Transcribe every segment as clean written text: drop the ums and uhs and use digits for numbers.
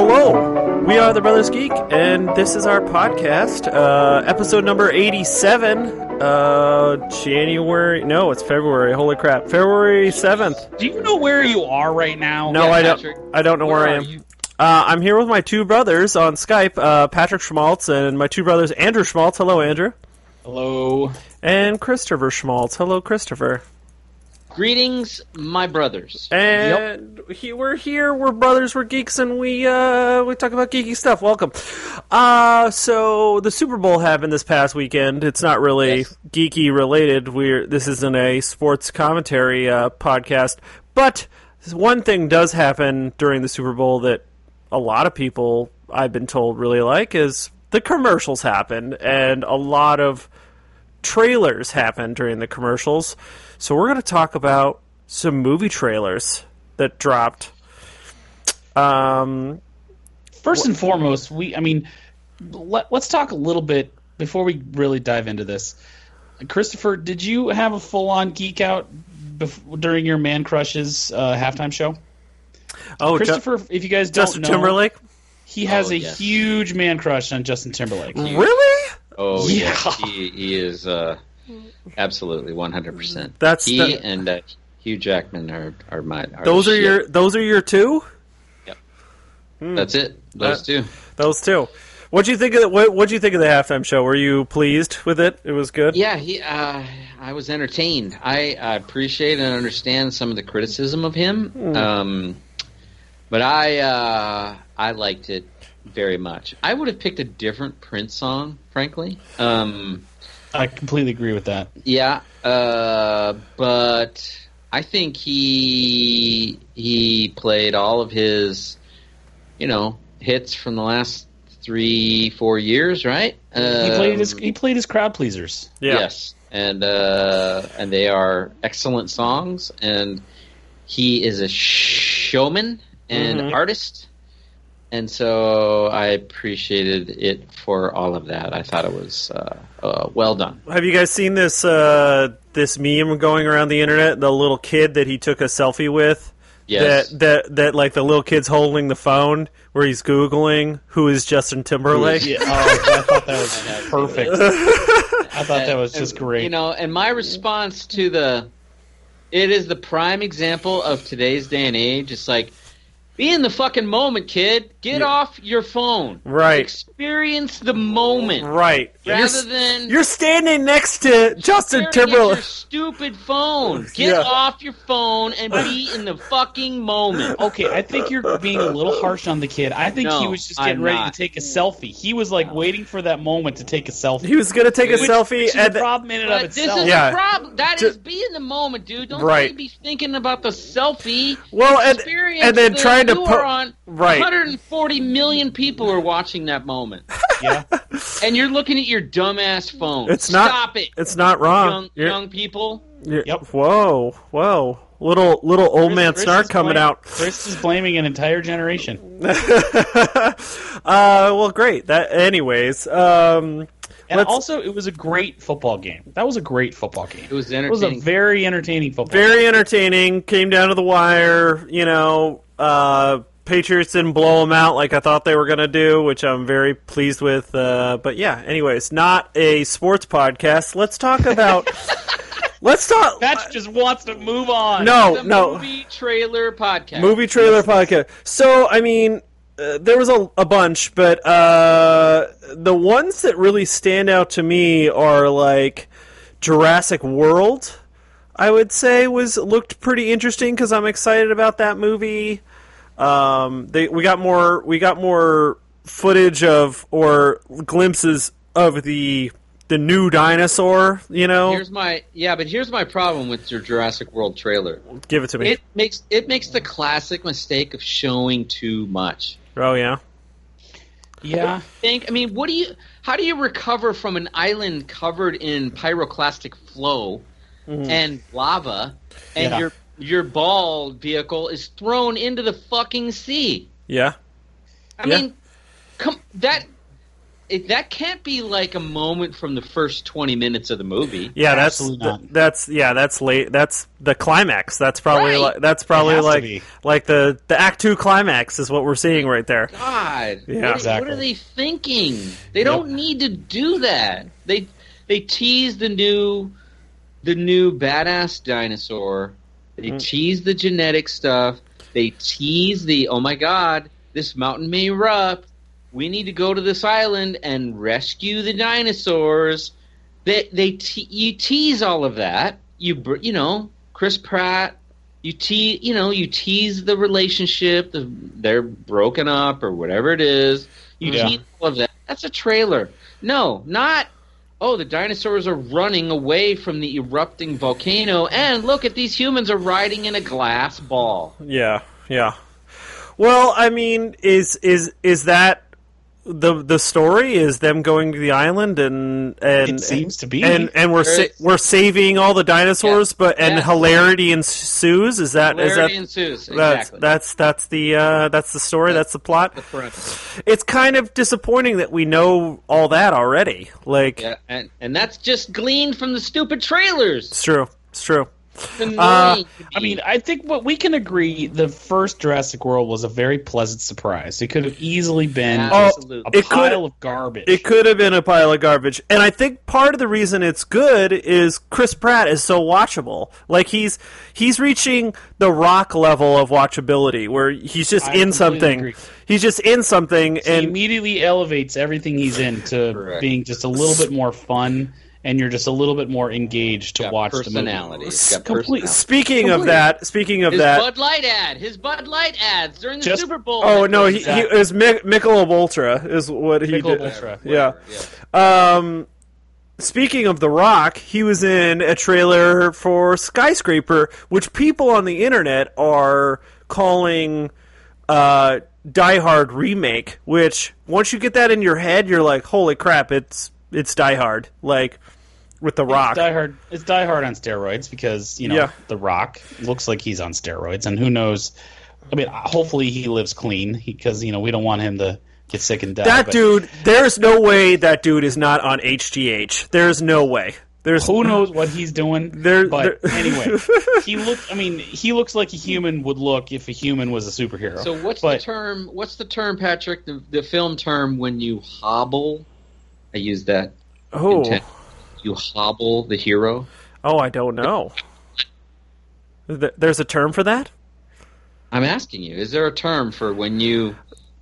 Hello, we are the Brothers Geek, and this is our podcast, episode number 87, it's February, holy crap, February 7th. Do you know where you are right now? No, I don't know where I am. I'm here with my two brothers on Skype, Patrick Schmaltz and my two brothers, Andrew Schmaltz. Hello, Andrew. Hello. And Christopher Schmaltz. Hello, Christopher. Greetings, my brothers. And we're here, we're brothers, we're geeks, and we talk about geeky stuff. Welcome. So the Super Bowl happened this past weekend. It's not really geeky related. This isn't a sports commentary podcast, but one thing does happen during the Super Bowl that a lot of people, I've been told, really like, is the commercials happen, and a lot of trailers happen during the commercials. So we're going to talk about some movie trailers that dropped. First and foremost, let's talk a little bit before we really dive into this. Christopher, did you have a full-on geek out during your Man Crushes halftime show? Oh, Christopher, if you guys don't Justin know, Timberlake? He has a huge man crush on Justin Timberlake. Really? Oh, yeah. He is absolutely 100%. That's and Hugh Jackman are those the are shit. those are your two? Yep. That's it. Those two. Those two. What'd you think of what'd you think of the halftime show? Were you pleased with it? It was good? Yeah, I was entertained. I appreciate and understand some of the criticism of him. But I liked it very much. I would have picked a different Prince song, frankly. I completely agree with that. Yeah, but I think he played all of his, hits from the last 3-4 years, right? He played his crowd pleasers. Yeah. Yes, and they are excellent songs, and he is a showman and artist. And so I appreciated it for all of that. I thought it was well done. Have you guys seen this this meme going around the internet? The little kid that he took a selfie with. Yes. That like the little kid's holding the phone where he's Googling who is Justin Timberlake. Yeah. I thought that was perfect. I thought that was just great. And my response to it is the prime example of today's day and age. It's like, be in the fucking moment, kid. Get off your phone. Right. Experience the moment. Right. You're standing next to Justin Timberlake. Your stupid phone. Get off your phone and be in the fucking moment. Okay, I think you're being a little harsh on the kid. I think he was just getting ready to take a selfie. He was waiting for that moment to take a selfie. He was going to take a selfie. Which is a problem in and of itself. This is a problem. That is be in the moment, dude. Don't really be thinking about the selfie. Well, and then trying to put on 140 million people are watching that moment. Yeah. And you're looking at your dumbass phone. Stop it. It's not wrong. Young people. Yep. Whoa. Little old man snark coming out. Chris is blaming an entire generation. Well, great. Anyways. And also, it was a great football game. That was a great football game. It was entertaining. It was a very entertaining football game. Very entertaining. Came down to the wire. Patriots didn't blow them out like I thought they were going to do, which I'm very pleased with. But yeah, anyways, not a sports podcast. Let's talk about... That just wants to move on. No. Movie trailer podcast. Movie trailer podcast. So, there was a bunch, but the ones that really stand out to me are like Jurassic World, I would say, looked pretty interesting because I'm excited about that movie. We got more footage of or glimpses of the new dinosaur, Here's my problem with your Jurassic World trailer. Give it to me. It makes the classic mistake of showing too much. Oh yeah. Yeah. How do you recover from an island covered in pyroclastic flow and lava and your ball vehicle is thrown into the fucking sea? Yeah. that can't be like a moment from the first 20 minutes of the movie. Yeah, Absolutely not. that's late. That's the climax. That's probably Right. like the Act 2 climax is what we're seeing right there. God, Yeah. what are they thinking? They don't need to do that. They tease the new badass dinosaur. They tease the genetic stuff. They tease the, oh my God, this mountain may erupt. We need to go to this island and rescue the dinosaurs. You tease all of that. Chris Pratt. You tease the relationship. They're broken up or whatever it is. You tease all of that. That's a trailer. No, not. Oh, the dinosaurs are running away from the erupting volcano, and look at these humans are riding in a glass ball. Yeah. Well, I mean, is that the story? Is them going to the island and It seems to be. and we're saving all the dinosaurs, hilarity ensues. Hilarity ensues. Exactly. That's the story. That's the plot. The premise. It's kind of disappointing that we know all that already. Like, Yeah, and that's just gleaned from the stupid trailers. it's true. It's annoying to I me. mean, I think what we can agree, the first Jurassic World was a very pleasant surprise. It could have easily been Absolutely. a pile of garbage. It could have been a pile of garbage. And I think part of the reason it's good is Chris Pratt is so watchable. Like, he's reaching the Rock level of watchability, where he's just I in completely something. agree. He's just in something, He and immediately elevates everything he's in to Correct. being just a little bit more fun, and you're just a little bit more engaged to Got watch the personality. movie. It's got Complete- personality. speaking of His that, Bud Light ad. His Bud Light ads during the Just- Super Bowl. oh no, he Exactly. is Michelob Ultra is what he Michelob did. Ultra. Yeah. Speaking of The Rock, he was in a trailer for Skyscraper, which people on the internet are calling Die Hard remake. Which once you get that in your head, you're like, holy crap, it's Die Hard, like with The Rock. It's Die Hard on steroids because The Rock looks like he's on steroids, and who knows? I mean, hopefully he lives clean because we don't want him to get sick and die. That but dude, there's no way that dude is not on HGH. There's no way. There's who knows what he's doing? But anyway, he looks like a human would look if a human was a superhero. So what's the term? What's the term, Patrick? The film term when you hobble? I use that. Oh, You hobble the hero. oh, I don't know. There's a term for that? I'm asking you. Is there a term for when the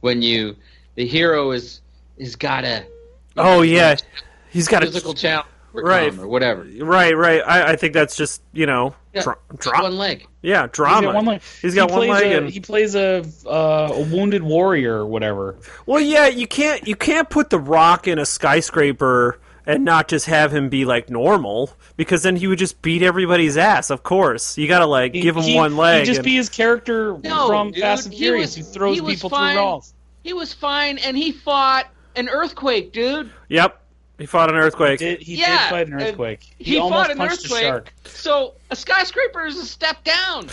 hero is got a Oh yeah, he's got physical challenge right or whatever? Right. I think that's just One leg. Yeah, drama. He's got one leg, and he plays a wounded warrior or whatever. well, yeah, you can't put The Rock in a skyscraper and not just have him be like normal, because then he would just beat everybody's ass. Of course, you gotta give him one leg. He'd just be his character from dude, Fast and Furious, who throws people through walls. He was fine, and he fought an earthquake, dude. Yep, he fought an earthquake. He did fight an earthquake. He almost fought an punched earthquake. a shark. So a skyscraper is a step down.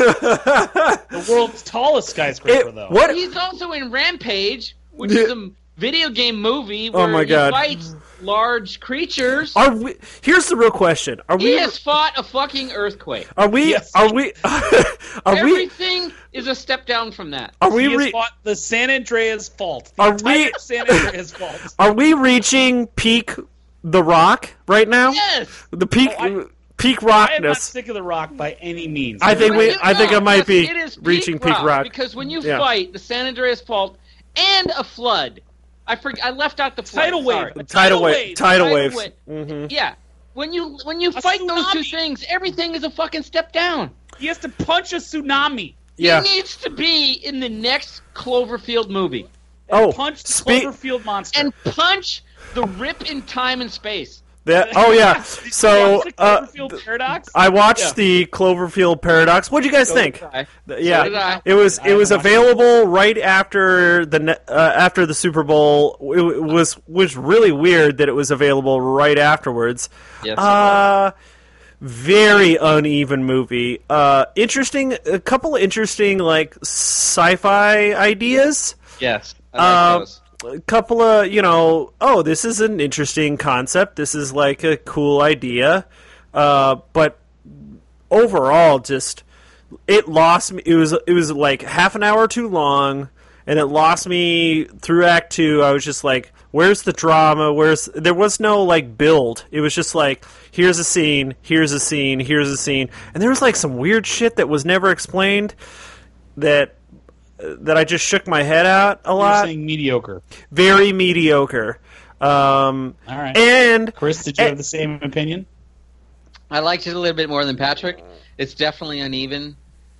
The world's tallest skyscraper, though. What? He's also in Rampage, which is a video game movie where my he God. fights large creatures. Here's the real question: He has fought a fucking earthquake. Are we? Yes. Are we? Are we? Everything is a step down from that. Are we? He has fought the San Andreas Fault. The Are entire we- San Andreas Fault. Are we reaching peak The Rock right now? Yes. The peak. Peak I am not Rockness. sick of The Rock by any means. I think it might be it is reaching peak rock. because when you Yeah. fight the San Andreas Fault and a flood, I left out the flood. Tidal wave. Sorry. Tidal wave. Mm-hmm. Yeah. When you fight those two tsunami. things, everything is a fucking step down. He has to punch a tsunami. Yeah. He needs to be in the next Cloverfield movie Punch the speak. Cloverfield monster. and punch the rip in time and space. Oh yeah. Did you So watch the Cloverfield Paradox? I watched the Cloverfield Paradox. What did you guys think? So did Yeah, So did I. it was haven't watched available right after the Super Bowl. It was really weird that it was available right afterwards. Yes, Very uneven movie. Interesting. A couple of interesting sci-fi ideas. yes. I like those. a couple of, this is an interesting concept. This is like a cool idea. But overall, just it lost me. It was like half an hour too long, and it lost me through Act 2. I was just like, where's the drama? There was no like build. It was just like, here's a scene, here's a scene, here's a scene, and there was like some weird shit that was never explained that I just shook my head out a lot. You're saying mediocre. Very mediocre. All right. And Chris, did you have the same opinion? I liked it a little bit more than Patrick. It's definitely uneven.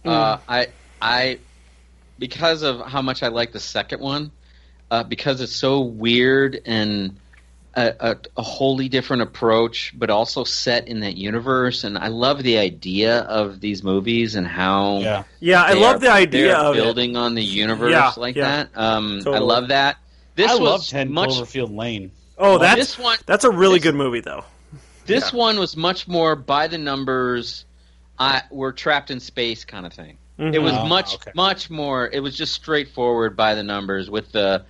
I because of how much I like the second one, because it's so weird and a wholly different approach, but also set in that universe. And I love the idea of these movies and how I love the idea of building on the universe that. Totally. I love that. I love 10 Cloverfield Lane. Oh, that's a really good movie, though. This one was much more by the numbers. We're trapped in space kind of thing. Mm-hmm. It was much more. It was just straightforward by the numbers with the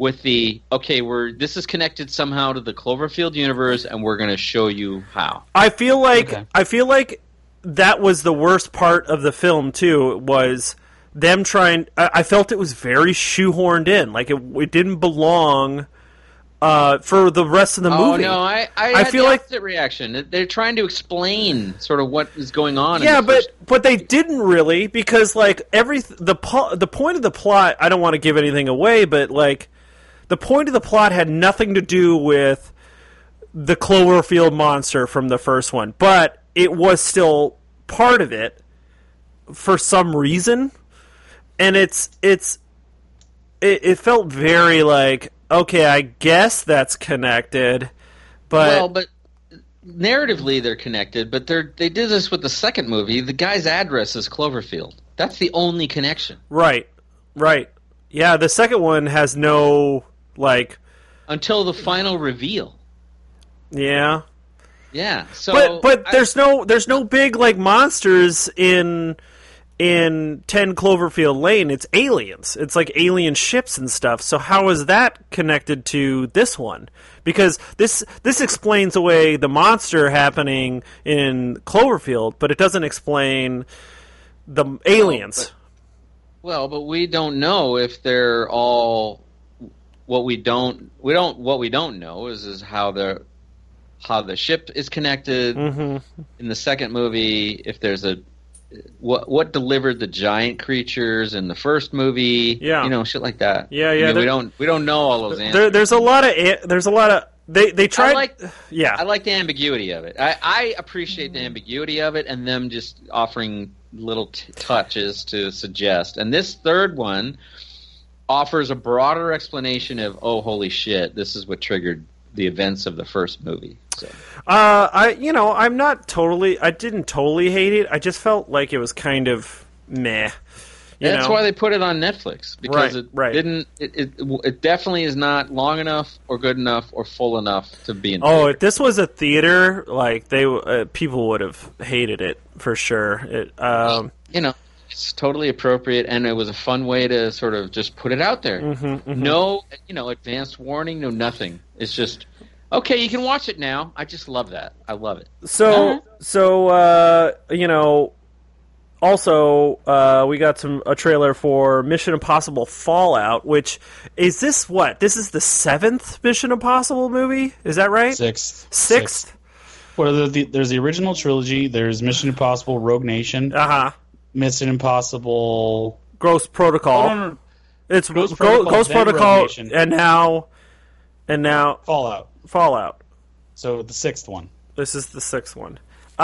this is connected somehow to the Cloverfield universe, and we're going to show you how. I feel like that was the worst part of the film too. Was them trying. I felt it was very shoehorned in. Like it didn't belong. For the rest of the movie. Oh no, I feel like the reaction. They're trying to explain sort of what is going on. Yeah, but they didn't really, because like the point of the plot. I don't want to give anything away, but like the point of the plot had nothing to do with the Cloverfield monster from the first one, but it was still part of it for some reason, and it felt very like. Okay, I guess that's connected, but narratively they're connected. But they did this with the second movie. The guy's address is Cloverfield. That's the only connection. Right. Yeah, the second one has no until the final reveal. Yeah. Yeah. So, there's no big monsters in 10 Cloverfield Lane. It's aliens. It's like alien ships and stuff. So how is that connected to this one? Because this explains away the monster happening in Cloverfield, but it doesn't explain the aliens. But we don't know if they're all. What we don't know is how the ship is connected. Mm-hmm. In the second movie, if there's what delivered the giant creatures in the first movie, shit like that. Yeah. I mean, we don't know all those answers. There's a lot of they tried. I like the ambiguity of it. I appreciate the ambiguity of it, and them just offering little touches to suggest. And this third one offers a broader explanation of, oh, holy shit, this is what triggered the events of the first movie. So. I didn't totally hate it. I just felt like it was kind of meh. That's why they put it on Netflix, because it definitely is not long enough or good enough or full enough to be in theater. If this was a theater, people would have hated it for sure. It's totally appropriate, and it was a fun way to sort of just put it out there. Mm-hmm, mm-hmm. No, advanced warning, no nothing. It's just, okay, you can watch it now. I just love that. I love it. Also, we got a trailer for Mission Impossible Fallout, which is this what? This is the 7th Mission Impossible movie? Is that right? Sixth? Well, there's the original trilogy. There's Mission Impossible Rogue Nation. Uh-huh. Mission Impossible... Ghost Protocol. Oh, no. It's Ghost Protocol, and now... Fallout. So the 6th one. This is the 6th one.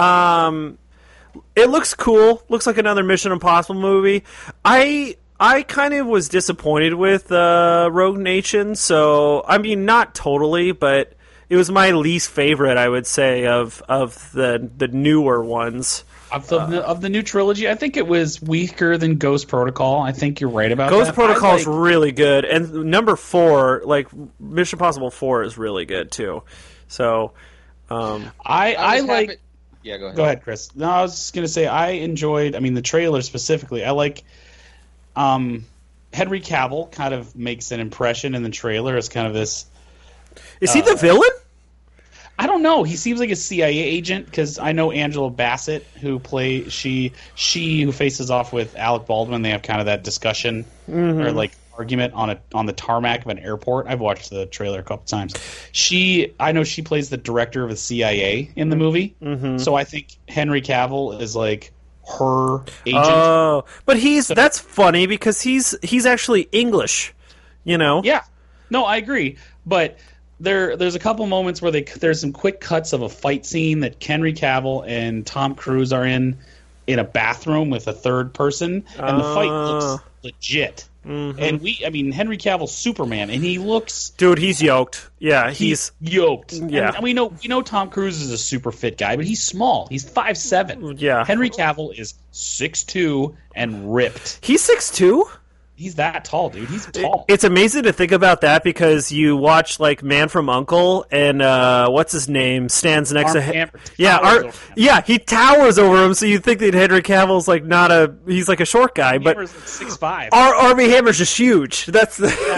It looks cool. Looks like another Mission Impossible movie. I kind of was disappointed with Rogue Nation, so I mean, not totally, but it was my least favorite, I would say, of the newer ones. Of the new trilogy, I think it was weaker than Ghost Protocol. I think you're right about Ghost that. Protocol is really good, and number 4, Mission Impossible 4, is really good too. So, I like. Yeah, go ahead. Go ahead, Chris. No, I was just gonna say I enjoyed. I mean, the trailer specifically. I like. Henry Cavill kind of makes an impression in the trailer as kind of this. Is he the villain? I don't know. He seems like a CIA agent because I know Angela Bassett, who plays she who faces off with Alec Baldwin. They have kind of that discussion or like argument on the tarmac of an airport. I've watched the trailer a couple times. I know she plays the director of the CIA in the movie. So I think Henry Cavill is like her agent. Oh, but that's funny because he's actually English, you know? Yeah. No, I agree. But there's a couple moments where there's some quick cuts of a fight scene that Henry Cavill and Tom Cruise are in a bathroom with a third person, and the fight looks legit. And Henry Cavill's Superman, and he looks... Dude, he's yoked. Yeah, he's yoked. Yeah. And we know Tom Cruise is a super fit guy, but he's small. He's 5'7". Yeah. Henry Cavill is 6'2" and ripped. He's 6'2"? He's that tall, dude. He's tall. It's amazing to think about that because you watch like Man from U.N.C.L.E. and what's his name stands next to him. Yeah, he towers over him. So you think that Henry Cavill's like he's like a short guy, but Hammer's like 6'5". Armie Hammer's just huge. That's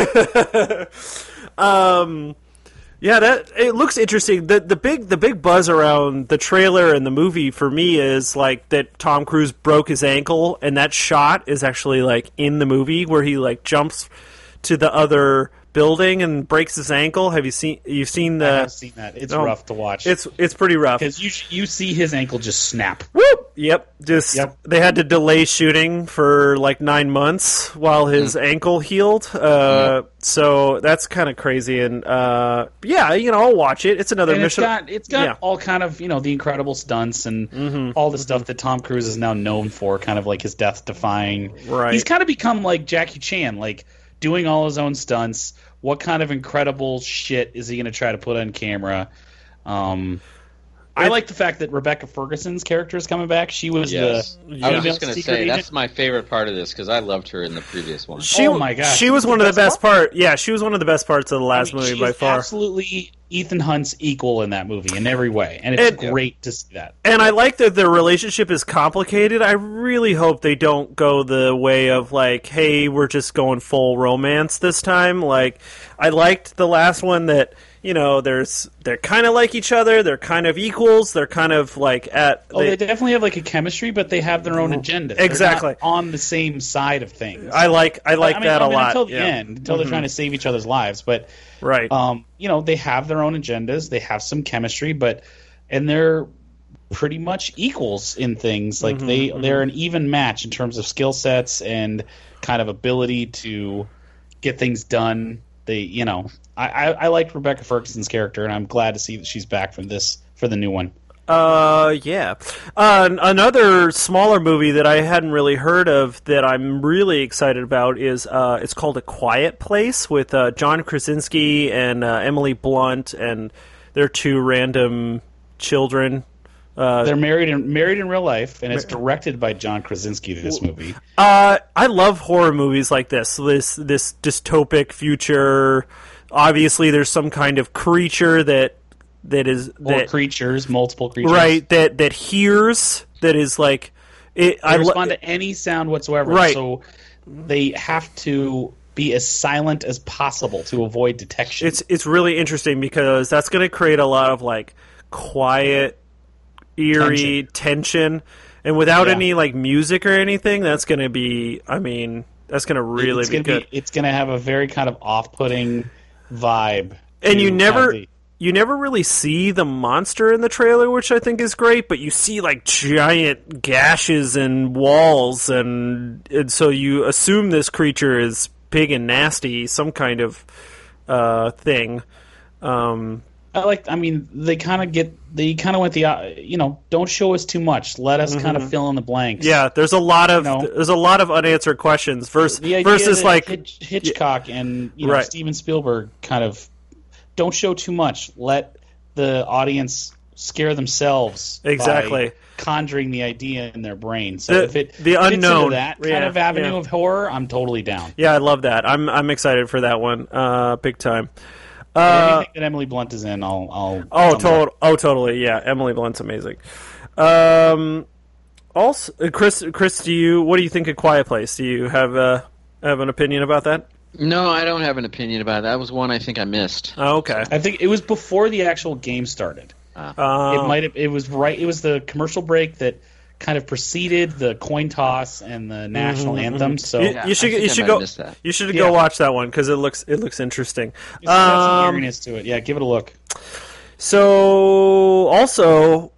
yeah, that it looks interesting. The big buzz around the trailer and the movie for me is like that Tom Cruise broke his ankle, and that shot is actually like in the movie where he like jumps to the other building and breaks his ankle. You've seen the? I have seen that. It's rough to watch. It's pretty rough because you see his ankle just snap. Whoop! Yep. They had to delay shooting for like 9 months while his ankle healed. So that's kind of crazy. And yeah, I'll watch it. It's another mission. It's got all kind of the incredible stunts and all the stuff that Tom Cruise is now known for, kind of like his death-defying. Right. He's kind of become like Jackie Chan, like doing all his own stunts. What kind of incredible shit is he going to try to put on camera? I like the fact that Rebecca Ferguson's character is coming back. She was I was just going to say, that's my favorite part of this because I loved her in the previous one. Oh my gosh. She was one of the best parts. Yeah, she was one of the best parts of the last movie by far. Absolutely Ethan Hunt's equal in that movie in every way. And it's great to see that. And I like that their relationship is complicated. I really hope they don't go the way of like, hey, we're just going full romance this time. Like, I liked the last one that... they're kind of like each other. They're kind of equals. They're kind of like they definitely have like a chemistry, but they have their own agendas. Exactly. They're not on the same side of things. I like that a lot. Until the end, until they're trying to save each other's lives. But right. They have their own agendas. They have some chemistry, and they're pretty much equals in things. Like they're an even match in terms of skill sets and kind of ability to get things done. I liked Rebecca Ferguson's character, and I'm glad to see that she's back for the new one. Yeah. Another smaller movie that I hadn't really heard of that I'm really excited about is it's called A Quiet Place with John Krasinski and Emily Blunt and their two random children. They're married in real life, and it's directed by John Krasinski. This movie. I love horror movies like this. This dystopic future. Obviously, there's some kind of creature multiple creatures, right? That hears. That is like they respond to any sound whatsoever. Right. So they have to be as silent as possible to avoid detection. It's really interesting because that's going to create a lot of like quiet, eerie tension. And without any like music or anything, that's going to be. I mean, that's going to really be good. It's going to have a very kind of off-putting vibe. And you never really see the monster in the trailer, which I think is great. But you see like giant gashes and walls, and so you assume this creature is big and nasty, some kind of thing. They kind of went the don't show us too much. Let us kind of fill in the blanks. Yeah, there's a lot of unanswered questions versus like Hitchcock and right. Steven Spielberg kind of don't show too much. Let the audience scare themselves exactly by conjuring the idea in their brain. So if it the unknown fits into that kind of avenue of horror, I'm totally down. Yeah, I love that. I'm excited for that one, big time. Anything that Emily Blunt is in, I'll totally. Yeah, Emily Blunt's amazing. Also, Chris, what do you think of Quiet Place? Do you have have an opinion about that? No, I don't have an opinion about it. That was one I think I missed. Oh, okay. I think it was before the actual game started. It was right. It was the commercial break that kind of preceded the coin toss and the national anthem. So you should go watch that one because it looks interesting. It's got some eeriness to it. Yeah, give it a look. So also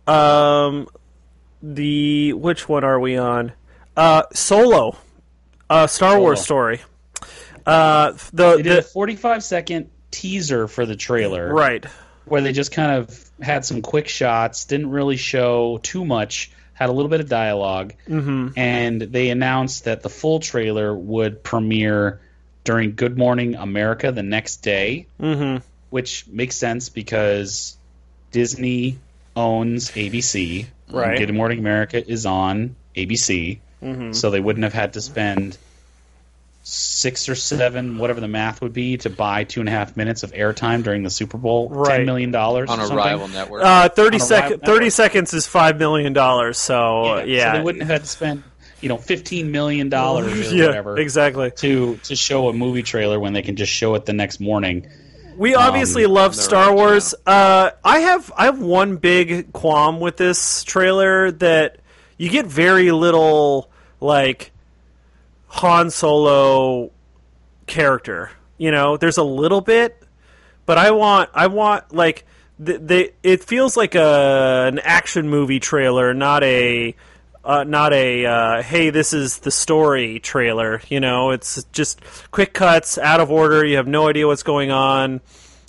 which one are we on? Solo, Star Wars story. They did a 45-second teaser for the trailer, right? Where they just kind of had some quick shots, didn't really show too much, had a little bit of dialogue, and they announced that the full trailer would premiere during Good Morning America the next day, which makes sense because Disney owns ABC. Right. Good Morning America is on ABC, so they wouldn't have had to spend 6 or 7, whatever the math would be, to buy 2.5 minutes of airtime during the Super Bowl. Right. $10 million on a rival network. 30 seconds is $5 million. So yeah, so they wouldn't have had to spend $15 million or whatever exactly to show a movie trailer when they can just show it the next morning. We obviously love Star Wars. I have one big qualm with this trailer, that you get very little like Han Solo character. There's a little bit, but I want like it feels like an action movie trailer, not a hey, this is the story trailer. It's just quick cuts, out of order. You have no idea what's going on.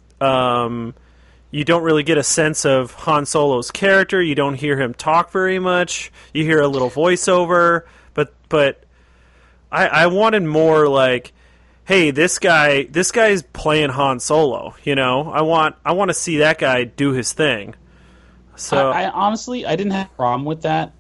You don't really get a sense of Han Solo's character. You don't hear him talk very much. You hear a little voiceover, but I wanted more like, hey, this guy's playing Han Solo. I want to see that guy do his thing. So I honestly didn't have a problem with that.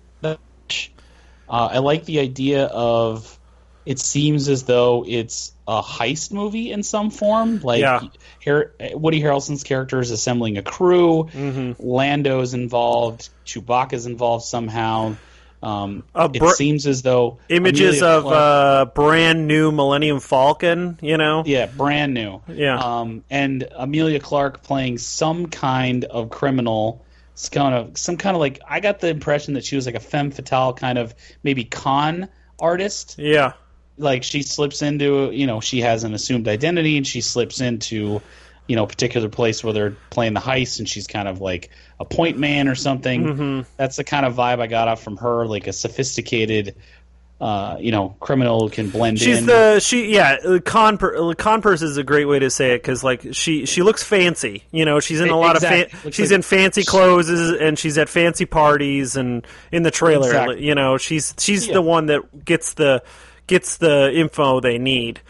I like the idea of, it seems as though it's a heist movie in some form. Like Woody Harrelson's character is assembling a crew. Lando's involved. Chewbacca's involved somehow. It seems as though images of brand new Millennium Falcon. Yeah, brand new. Yeah, and Emilia Clarke playing some kind of criminal. Some kind of like, I got the impression that she was like a femme fatale kind of maybe con artist. Yeah. Like she slips into, she has an assumed identity and she slips into, a particular place where they're playing the heist and she's kind of like a point man or something. That's the kind of vibe I got off from her, like a sophisticated criminal who can blend in. Con purse is a great way to say it, because like she looks fancy. She's in a lot of she's in fancy clothes and she's at fancy parties, and in the trailer, she's the one that gets the info they need.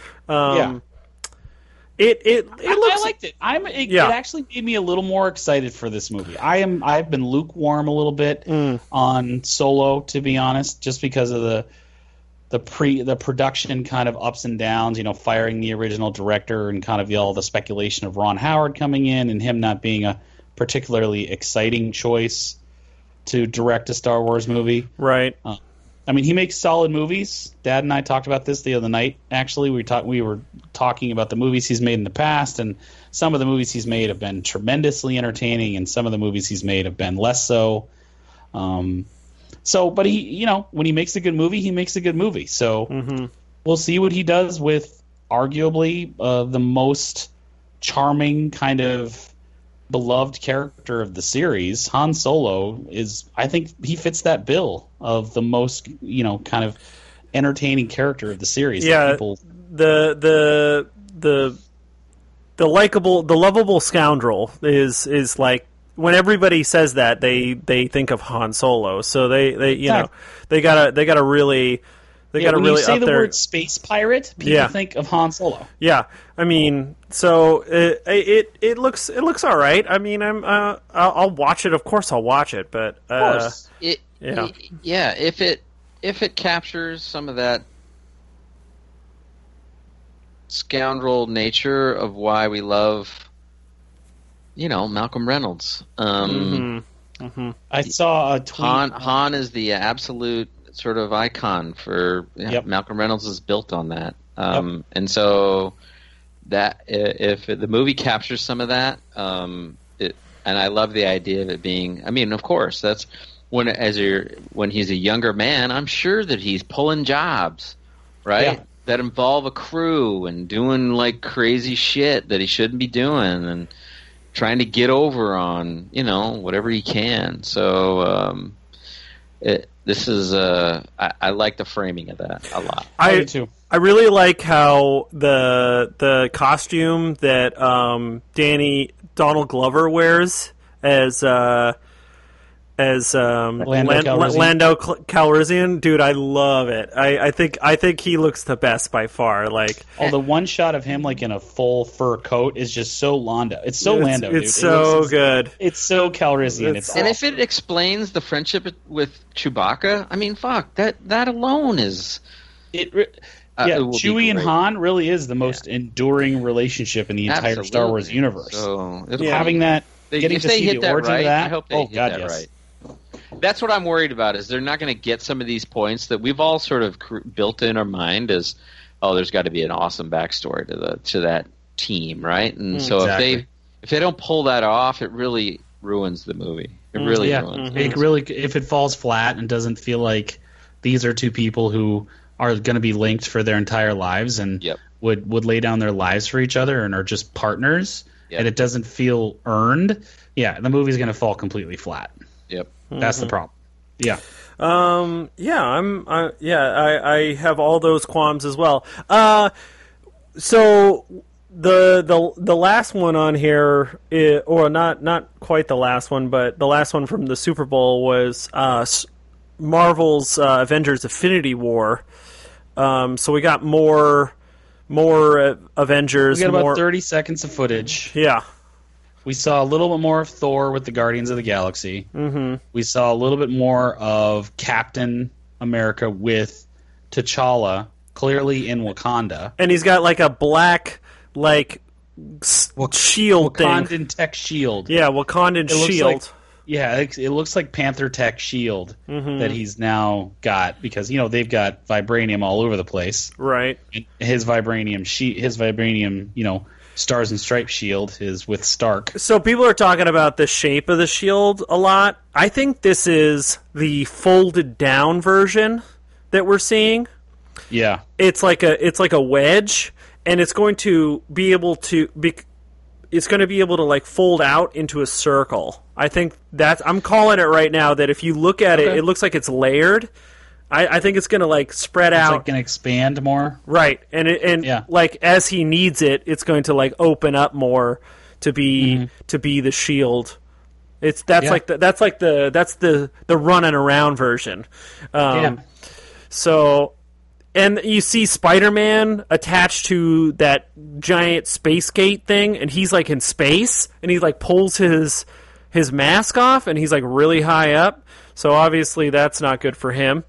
It looks. I liked it. It actually made me a little more excited for this movie. I've been lukewarm a little bit on Solo, to be honest, just because of the production kind of ups and downs. Firing the original director and kind of all the speculation of Ron Howard coming in and him not being a particularly exciting choice to direct a Star Wars movie. Right. He makes solid movies. Dad and I talked about this the other night. Actually, we were talking about the movies he's made in the past, and some of the movies he's made have been tremendously entertaining, and some of the movies he's made have been less so. But he, when he makes a good movie, he makes a good movie. So we'll see what he does with arguably the most charming kind of beloved character of the series. Han Solo I think he fits that bill of the most, kind of entertaining character of the series. Yeah, the likable, the lovable scoundrel is like, when everybody says that, they think of Han Solo. So they gotta really. When you say the word space pirate, people think of Han Solo. Yeah, so it looks all right. I'll watch it. Of course, I'll watch it. But of course, if it captures some of that scoundrel nature of why we love, Malcolm Reynolds. I saw a tweet. Han is the absolute sort of icon for Malcolm Reynolds is built on that. And so that if the movie captures some of that, and I love the idea of it being. I mean, of course, that's when he's a younger man. I'm sure that he's pulling jobs, right? That involve a crew and doing like crazy shit that he shouldn't be doing, and trying to get over on whatever he can. So this is I like the framing of that a lot. I do too. I really like how the costume that Donald Glover wears as Lando Calrissian. Dude, I love it. I think he looks the best by far. Like, the one shot of him like in a full fur coat is just so Lando. It's so Lando. It's so good. It's so Calrissian. It's and awesome. if it explains the friendship with Chewbacca, I mean, fuck that alone is it. Chewie and Han really is the most enduring relationship in the entire Star Wars universe. So having that, getting to see the origin of that. I hope they hit that right. That's what I'm worried about. Is they're not going to get some of these points that we've all sort of built in our mind as, there's got to be an awesome backstory to that team, right? And so if they don't pull that off, it really ruins the movie. It really ruins. It really, if it falls flat and doesn't feel like these are two people who are going to be linked for their entire lives and would lay down their lives for each other and are just partners, and it doesn't feel earned, the movie's going to fall completely flat. Yep. That's the problem. Yeah. I have all those qualms as well. So the last one on here, or not quite the last one, but the last one from the Super Bowl was Marvel's Avengers: Infinity War. So we got more Avengers. We got about 30 seconds of footage. Yeah. We saw a little bit more of Thor with the Guardians of the Galaxy. Mm-hmm. We saw a little bit more of Captain America with T'Challa, clearly in Wakanda. And he's got like a black, shield thing. Wakandan tech shield. Yeah, Wakandan shield. It looks like Panther Tech shield that he's now got because they've got vibranium all over the place. Right. And his vibranium Stars and Stripes shield is with Stark. So people are talking about the shape of the shield a lot. I think this is the folded down version that we're seeing. Yeah. It's like a wedge, and it's going to be able to fold out into a circle. I think I'm calling it right now that if you look at it, it looks like it's layered. I think it's going to spread out. It's going to expand more, right? And as he needs it, it's going to open up more to be the shield. That's the running around version. So, and you see Spider-Man attached to that giant space gate thing, and he's in space, and he pulls his mask off, and he's really high up. So obviously that's not good for him.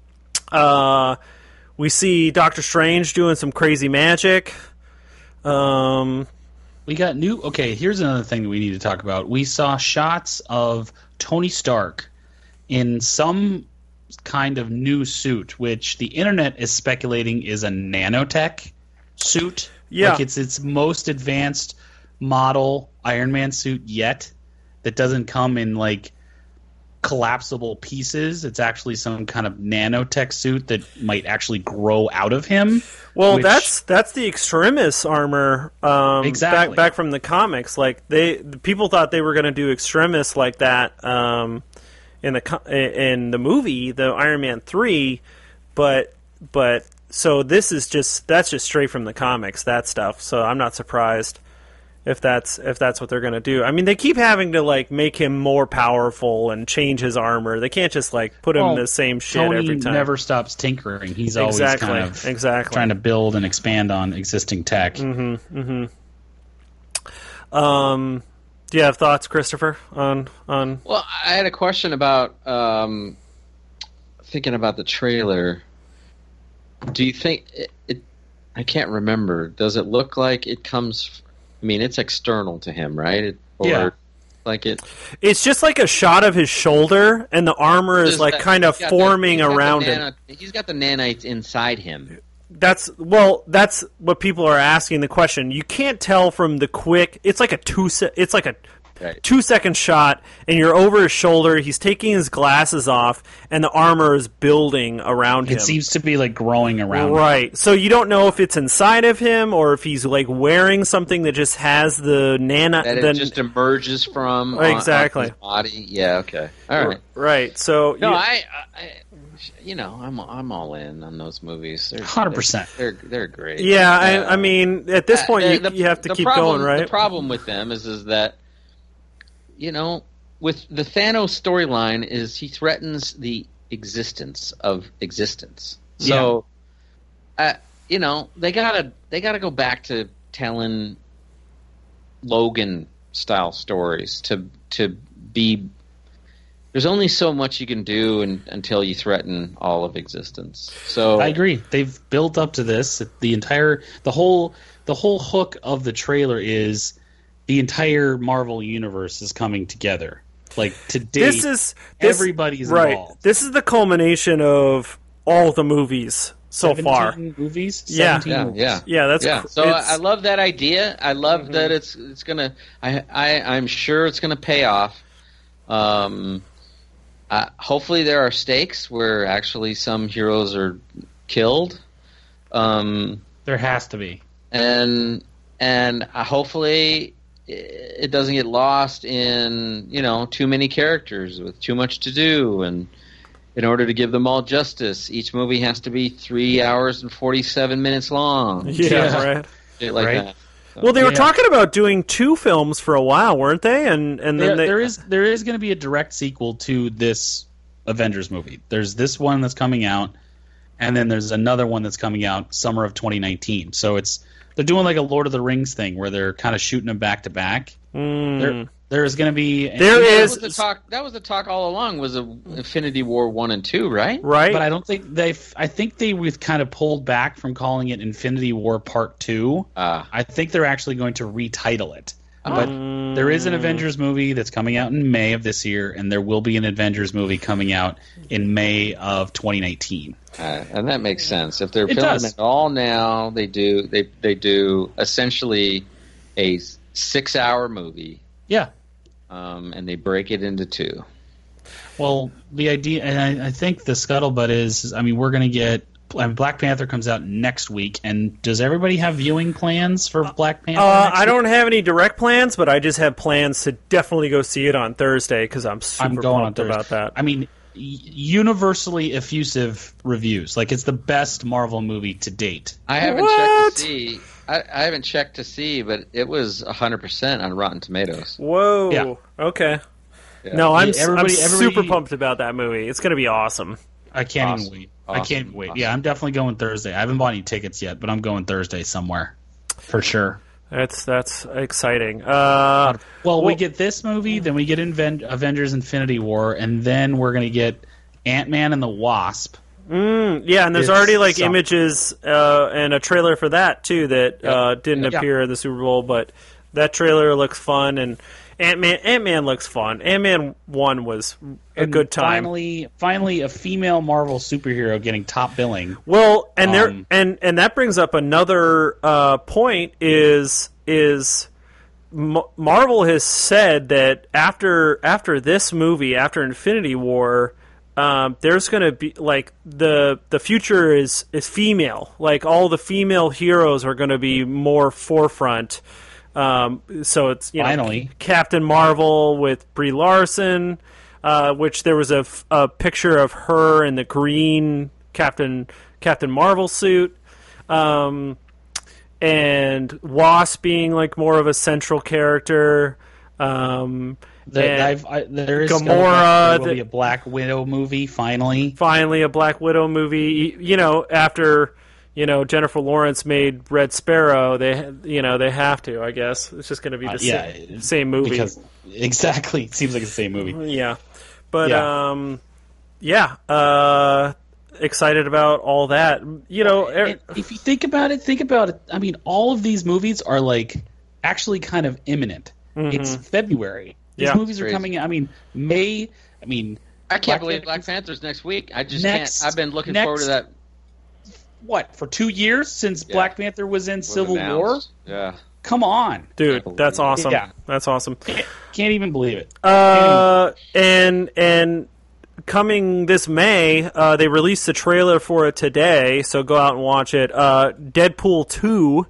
We see Doctor Strange doing some crazy magic. We got new... Okay, here's another thing that we need to talk about. We saw shots of Tony Stark in some kind of new suit, which the internet is speculating is a nanotech suit. Yeah. It's its most advanced model Iron Man suit yet that doesn't come in, collapsible pieces. It's actually some kind of nanotech suit that might actually grow out of him. Well, that's the Extremis armor. Exactly. Back from the comics, people thought they were going to do Extremis like that in the movie, the Iron Man 3, but so this is that's just straight from the comics, that stuff. So I'm not surprised if that's what they're going to do. I mean, they keep having to make him more powerful and change his armor. They can't just put him in the same shit Tony every time. Never stops tinkering. He's always kind of trying to build and expand on existing tech. Mm-hmm. Mm-hmm. Do you have thoughts, Christopher, on? Well, I had a question about thinking about the trailer. Do you think it? I can't remember. Does it look like it comes? I mean, it's external to him, right? It's just a shot of his shoulder, and the armor is kind of forming around him. He's got the nanites inside him. that's what people are asking the question. You can't tell from the quick. It's like a 2-second shot, and you're over his shoulder. He's taking his glasses off, and the armor is building around him. It seems to be like growing around right. So you don't know if it's inside of him or if he's like wearing something that just has the it just emerges from exactly on his body. Yeah. Okay. All right. Right. So no, I'm all in on those movies. 100%. They're great. Yeah. I mean, at this point, you have to keep going, right? The problem with them is that, with the Thanos storyline is he threatens the existence of existence. So, they gotta go back to telling Logan style stories to be. There's only so much you can do until you threaten all of existence. So I agree. They've built up to this. The whole hook of the trailer is the entire Marvel universe is coming together. Like to date, everybody's involved. This is the culmination of all the movies so 17 far. Movies? Yeah. 17 movies. So I love that idea. I love that it's gonna. I'm sure it's gonna pay off. Hopefully there are stakes where actually some heroes are killed. There has to be, and hopefully it doesn't get lost in too many characters with too much to do, and in order to give them all justice, each movie has to be 3 hours and 47 minutes long. Right. Shit like that. So, well, they were talking about doing 2 films for a while, weren't they? And then there is going to be a direct sequel to this Avengers movie. There's this one that's coming out, and then there's another one that's coming out summer of 2019. So they're doing like a Lord of the Rings thing where they're kind of shooting them back to back. There is going to be that was the talk all along was Infinity War 1 and 2, right? Right. But I don't think I think they was kind of pulled back from calling it Infinity War Part 2. I think they're actually going to retitle it. But there is an Avengers movie that's coming out in May of this year, and there will be an Avengers movie coming out in May of 2019. And that makes sense. If they're filming it all now, they do essentially a 6-hour movie. Yeah. And they break it into 2. Well, the idea, and I think the scuttlebutt is, we're going to get. Black Panther comes out next week, and does everybody have viewing plans for Black Panther? I don't have any direct plans, but I just have plans to definitely go see it on Thursday because I'm super pumped about that. Universally effusive reviews. Like, it's the best Marvel movie to date. I haven't checked to see. I haven't checked to see, but it was 100% on Rotten Tomatoes. Whoa. Yeah. Okay. Yeah. No, I'm super pumped about that movie. It's going to be awesome. I can't even wait. Awesome. I can't wait. Awesome. Yeah, I'm definitely going Thursday. I haven't bought any tickets yet, but I'm going Thursday somewhere for sure. That's exciting. We get this movie, then we get Avengers Infinity War, and then we're going to get Ant-Man and the Wasp. Yeah, and there's already images and a trailer for that too that didn't appear in the Super Bowl, but that trailer looks fun, and Ant-Man looks fun. Ant-Man 1 was a good time. Finally, a female Marvel superhero getting top billing. Well, and and that brings up another point is Marvel has said that after this movie, after Infinity War, there's going to be the future is female. Like all the female heroes are going to be more forefront. So it's finally Captain Marvel with Brie Larson, which there was a picture of her in the green Captain Marvel suit, and Wasp being more of a central character. There is Gamora. There will be a Black Widow movie finally. Finally, a Black Widow movie. After. Jennifer Lawrence made Red Sparrow. They have to. I guess it's just going to be the same movie. Because exactly, it seems like the same movie. Yeah, but excited about all that. If you think about it. All of these movies are actually kind of imminent. Mm-hmm. It's February. These movies are coming out. May. I can't believe Black Panther's next week. I just can't. I've been looking forward to that. for 2 years since Black Panther was in Civil War? Yeah. Come on. Dude, that's awesome. Yeah. That's awesome. Can't even believe it. And coming this May, they released the trailer for it today, so go out and watch it. Deadpool 2,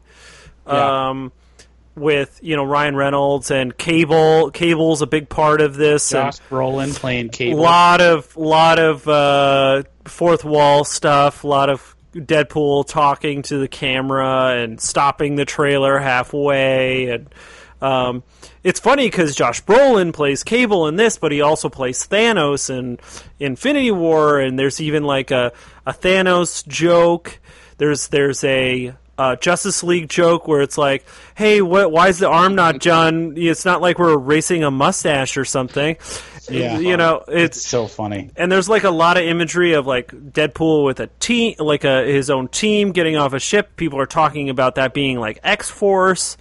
with Ryan Reynolds and Cable. Cable's a big part of this. Josh Brolin playing Cable. Lot of fourth wall stuff. A lot of Deadpool talking to the camera and stopping the trailer halfway. And it's funny because Josh Brolin plays Cable in this, but he also plays Thanos in Infinity War. And there's even like a Thanos joke. There's a Justice League joke where it's like, hey, why is the arm not done? It's not like we're racing a mustache or something. Yeah, it's so funny. And there's like a lot of imagery of like Deadpool with a team, like his own team getting off a ship. People are talking about that being like X-Force.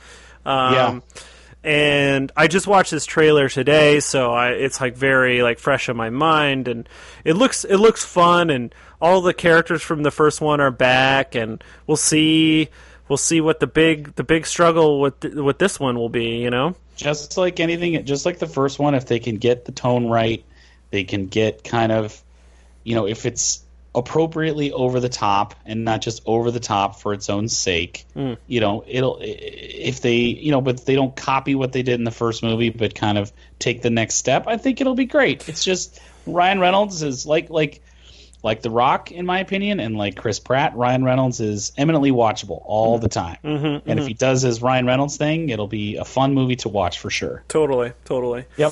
And I just watched this trailer today, so it's like very like fresh in my mind, and it looks fun, and all the characters from the first one are back, and we'll see what the big struggle with this one will be, Just like anything, just like the first one, if they can get the tone right, they can get kind of, if it's appropriately over the top and not just over the top for its own sake. It'll if they but they don't copy what they did in the first movie, but kind of take the next step. I think it'll be great. It's just Ryan Reynolds is like The Rock, in my opinion, and like Chris Pratt. Ryan Reynolds is eminently watchable all the time, and if he does his Ryan Reynolds thing, it'll be a fun movie to watch for sure. Totally. Yep.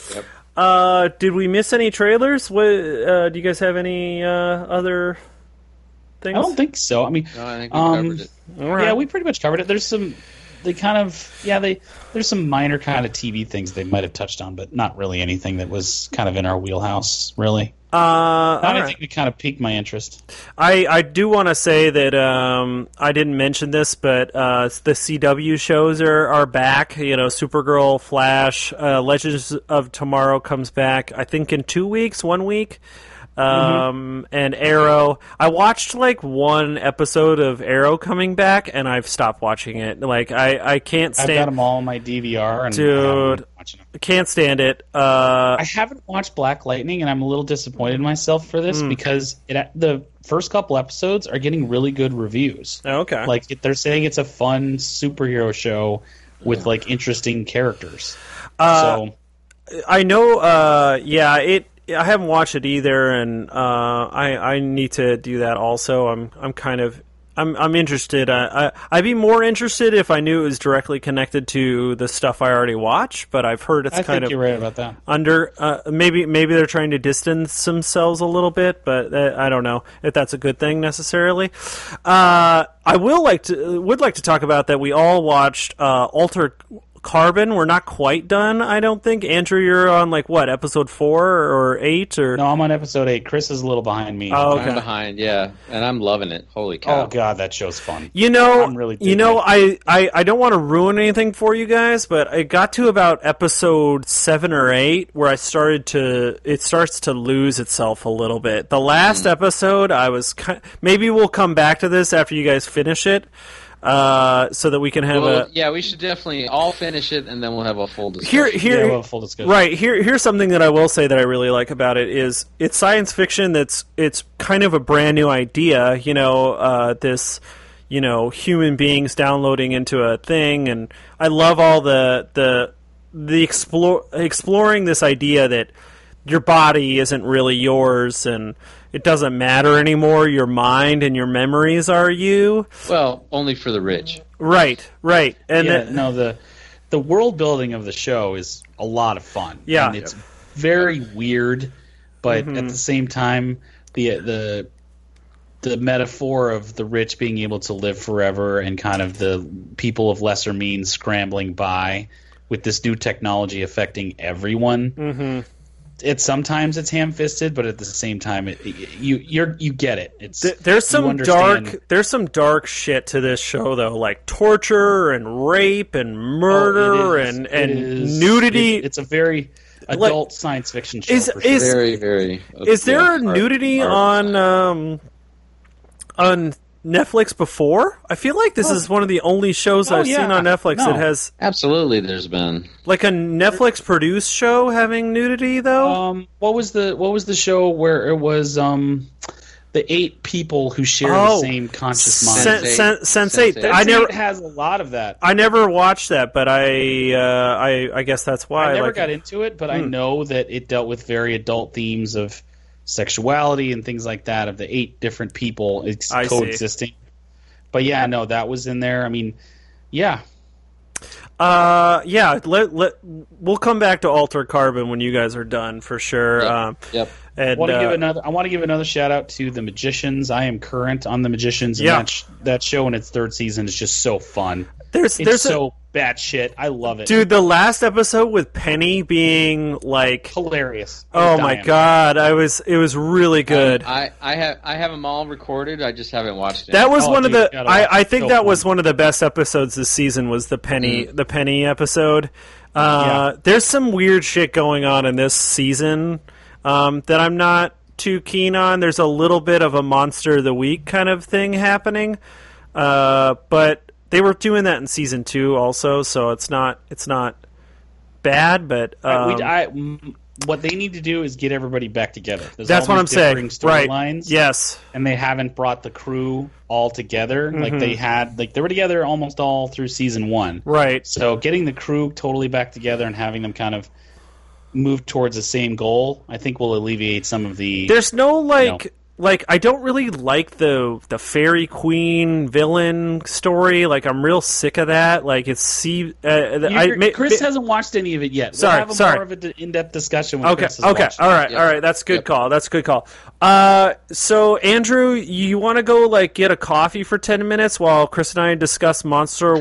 Did we miss any trailers? Do you guys have any other things? I don't think so. I mean, No, I think we covered it. All right. Yeah, we pretty much covered it. There's some, there's some minor kind of TV things they might have touched on, but not really anything that was kind of in our wheelhouse, really. I think it kind of piqued my interest. I do want to say that I didn't mention this, but the CW shows are back. Supergirl, Flash, Legends of Tomorrow comes back, I think, in 2 weeks, 1 week. And Arrow. I watched like one episode of Arrow coming back, and I've stopped watching it. Like I can't stand. I've got them all on my DVR, and dude, can't stand it. I haven't watched Black Lightning, and I'm a little disappointed in myself for this because the first couple episodes are getting really good reviews. Okay, like they're saying it's a fun superhero show with like interesting characters. So I know. I haven't watched it either, and I need to do that also. I'm interested. I'd be more interested if I knew it was directly connected to the stuff I already watched, but I've heard it's I kind think of you're right about that. under. Maybe they're trying to distance themselves a little bit, but I don't know if that's a good thing necessarily. I would like to talk about that. We all watched Altered Carbon. We're not quite done, I don't think. Andrew, you're on like what, episode 4 or 8 or? No, I'm on episode 8. Chris is a little behind me. Oh, okay. I'm behind, yeah, and I'm loving it. Holy cow! Oh god, that show's fun. I'm really I don't want to ruin anything for you guys, but I got to about episode 7 or 8 where it starts to lose itself a little bit. The last episode, I was maybe we'll come back to this after you guys finish it. So that we can have we should definitely all finish it, and then we'll have a full discussion. We'll have a full discussion. Right, here's something that I will say that I really like about it is it's science fiction it's kind of a brand new idea, this human beings downloading into a thing, and I love all the exploring this idea that your body isn't really yours and it doesn't matter anymore. Your mind and your memories are you. Well, only for the rich. Right. And the world building of the show is a lot of fun. Yeah. And it's very weird, but at the same time, the metaphor of the rich being able to live forever and kind of the people of lesser means scrambling by with this new technology affecting everyone. Sometimes it's ham-fisted, but at the same time, you get it. There's some dark shit to this show though, like torture and rape and murder and nudity. It's a very adult science fiction show. For sure. Very, very. Is there nudity on Netflix before? I feel like this is one of the only shows I've seen on Netflix that has absolutely. There's been like a Netflix produced show having nudity though. What was the show where it was the 8 people who share the same conscious mind? Sense8. Sense8 has a lot of that. I never watched that, but I guess that's why I never got into it. But I know that it dealt with very adult themes of sexuality and things like that, of the 8 different people coexisting. See. But yeah, no, that was in there. I mean, yeah. We'll come back to Altered Carbon when you guys are done for sure. Yep. And, I want to give another shout out to The Magicians. I am current on The Magicians, and that show in its 3rd season is just so fun. It's so batshit. I love it, dude. The last episode with Penny being like hilarious. Oh my god, it was really good. I have them all recorded. I just haven't watched it. That was I think that was one of the best episodes this season. Was the Penny episode? There's some weird shit going on in this season that I'm not too keen on. There's a little bit of a Monster of the Week kind of thing happening, but they were doing that in season 2 also, so it's not bad. But what they need to do is get everybody back together. That's what I'm saying. Storylines, yes, and they haven't brought the crew all together like they had. Like they were together almost all through season 1, right? So getting the crew totally back together and having them kind of move towards the same goal, I think will alleviate some of the. There's no like I don't really like the fairy queen villain story. Like I'm real sick of that. Like it's Chris hasn't watched any of it yet. We'll have more of an in-depth discussion when Chris has watched it. All right. That's a good call. That's a good call. So Andrew, you want to go like get a coffee for 10 minutes while Chris and I discuss Monster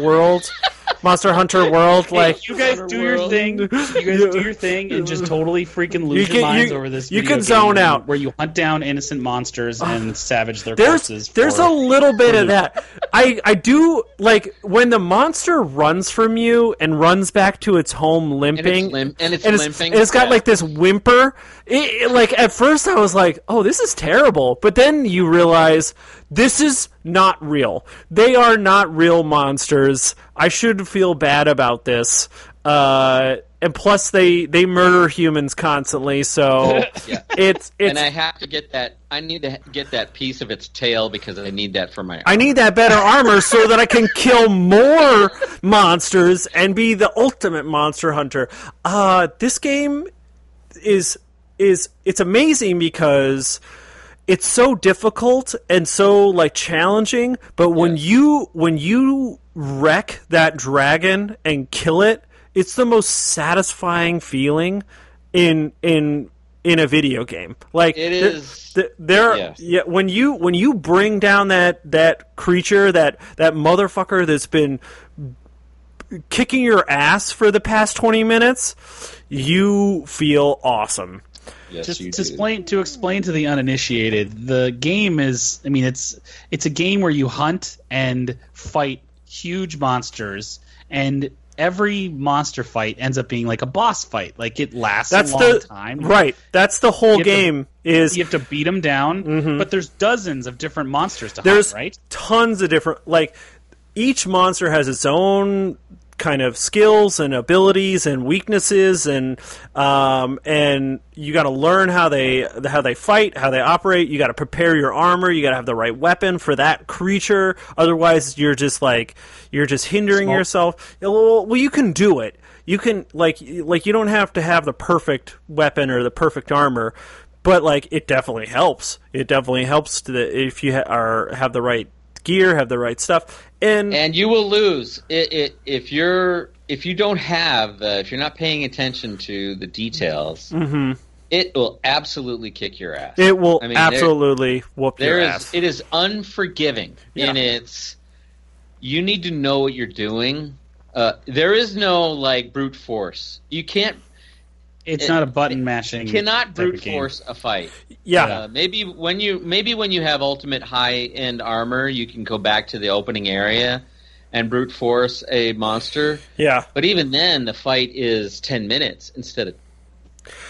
Hunter World? Like you guys do your thing. You guys do your thing and just totally freaking lose your minds over this. You can zone out where you hunt down innocent monsters and savage their corpses. There's a little bit of that. I do like when the monster runs from you and runs back to its home limping, and it's limping. It's got like this whimper. Like at first I was like, oh, this is terrible, but then you realize this is not real. They are not real monsters. I should feel bad about this. And plus, they murder humans constantly, so it's. And I have to get that. I need to get that piece of its tail because I need that for my armor. I need that better armor so that I can kill more monsters and be the ultimate monster hunter. This game is it's amazing because it's so difficult and so like challenging. But when you wreck that dragon and kill it. It's the most satisfying feeling in a video game. Like it is. When you bring down that creature, that motherfucker that's been kicking your ass for the past 20 minutes, you feel awesome. Yes, to explain to the uninitiated, the game is. I mean, it's a game where you hunt and fight huge monsters and. Every monster fight ends up being like a boss fight. Like it lasts a long time. Right. That's the whole game. You have to beat them down, but there's dozens of different monsters to hunt, right? Tons of different. Like each monster has its own kind of skills and abilities and weaknesses, and you got to learn how they fight, how they operate. You got to prepare your armor. You got to have the right weapon for that creature. Otherwise, you're just hindering yourself. Well, you can do it. You can like you don't have to have the perfect weapon or the perfect armor, but like it definitely helps. It definitely helps if you have the right gear, have the right stuff. And you will lose if you're not paying attention to the details. It will absolutely kick your ass. It will absolutely whoop your ass. It is unforgiving, and you need to know what you're doing. There is no like brute force. You can't. It's not a button mashing. You cannot brute force a fight. Yeah. Maybe when you have ultimate high end armor, you can go back to the opening area and brute force a monster. Yeah. But even then, the fight is 10 minutes instead of.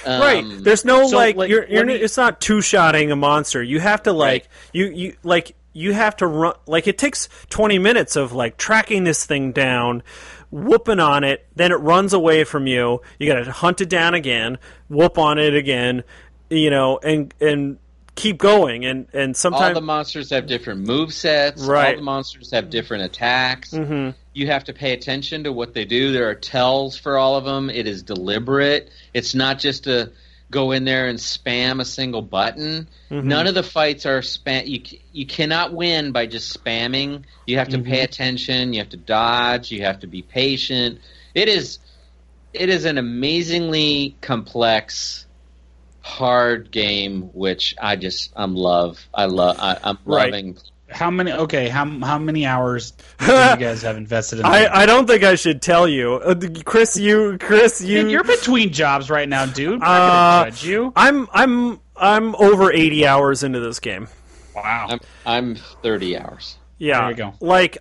Right. There's no it's not two-shotting a monster. You have to you you have to run, like, it takes 20 minutes of, like, tracking this thing down, whooping on it, then it runs away from you. You got to hunt it down again, whoop on it again, and keep going. And sometimes all the monsters have different move sets. Right. All the monsters have different attacks. Mm-hmm. You have to pay attention to what they do. There are tells for all of them. It is deliberate. It's not just to go in there and spam a single button. Mm-hmm. None of the fights are spam. You cannot win by just spamming. You have to pay attention. You have to dodge. You have to be patient. It is an amazingly complex, hard game, which I'm loving. How many hours do you guys have invested in that? I don't think I should tell you. Chris, you You're between jobs right now, dude. I'm not gonna judge you. I'm over 80 hours into this game. Wow. I'm 30 hours. Yeah. There you go. Like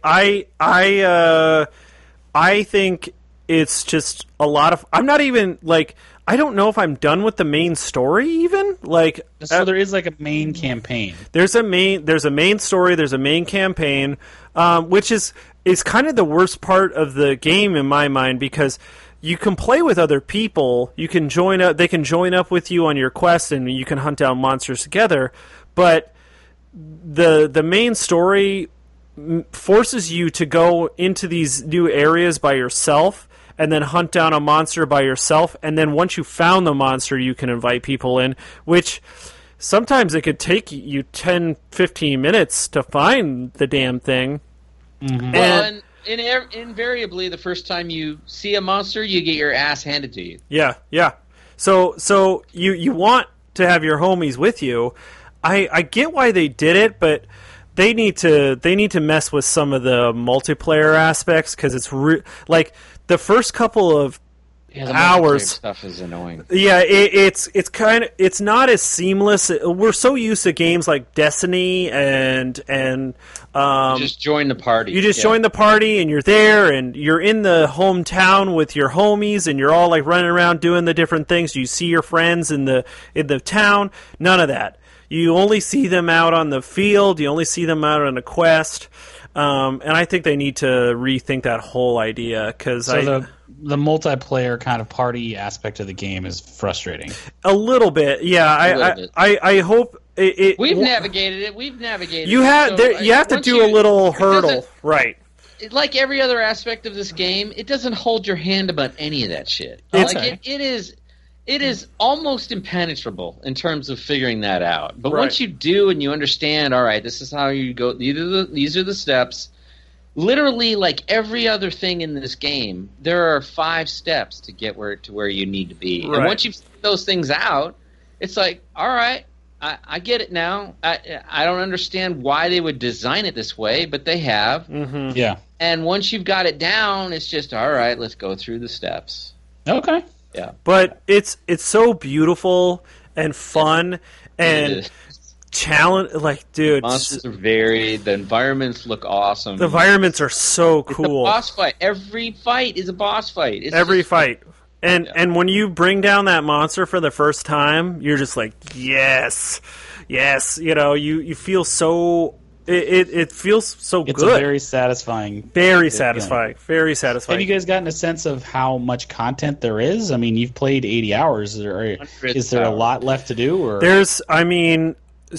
I think it's just a lot of. I'm not even like. I don't know if I'm done with the main story even. Like, So there is like a main campaign. there's a main story, there's a main campaign, which is kind of the worst part of the game in my mind, because you can play with other people, you can join up, they can join up with you on your quest, and you can hunt down monsters together, but the main story forces you to go into these new areas by yourself, and then hunt down a monster by yourself, and then once you found the monster, you can invite people in, which sometimes it could take you 10, 15 minutes to find the damn thing. Mm-hmm. Well, and invariably, the first time you see a monster, you get your ass handed to you. Yeah. So you want to have your homies with you. I get why they did it, but they need to mess with some of the multiplayer aspects, because it's like the first couple of the hours stuff is annoying. Yeah, it's not as seamless. We're so used to games like Destiny and You just join the party. You just join the party, and you're there, and you're in the hometown with your homies, and you're all like running around doing the different things. You see your friends in the town. None of that. You only see them out on the field. You only see them out on a quest. And I think they need to rethink that whole idea, because the multiplayer kind of party aspect of the game is frustrating. A little bit, yeah. I hope we've navigated it. You have you have to do a little hurdle, right? Like every other aspect of this game, it doesn't hold your hand about any of that shit. It is almost impenetrable in terms of figuring that out. But once you do and you understand, all right, this is how you go. These are the steps. Literally, like every other thing in this game, there are 5 steps to get to where you need to be. Right. And once you've figured those things out, it's like, all right, I get it now. I don't understand why they would design it this way, but they have. Mm-hmm. Yeah. And once you've got it down, it's just, all right, let's go through the steps. Okay. Yeah. But it's so beautiful and fun and challenge. Like, dude, monsters are varied. The environments look awesome. The environments are so cool. It's a boss fight. Every fight is a boss fight. Every fight. And when you bring down that monster for the first time, you're just like, yes. You feel so. It feels so good. It's very satisfying. Very satisfying. Very satisfying. Have you guys gotten a sense of how much content there is? I mean, you've played 80 hours. Is there a lot left to do? Or? I'm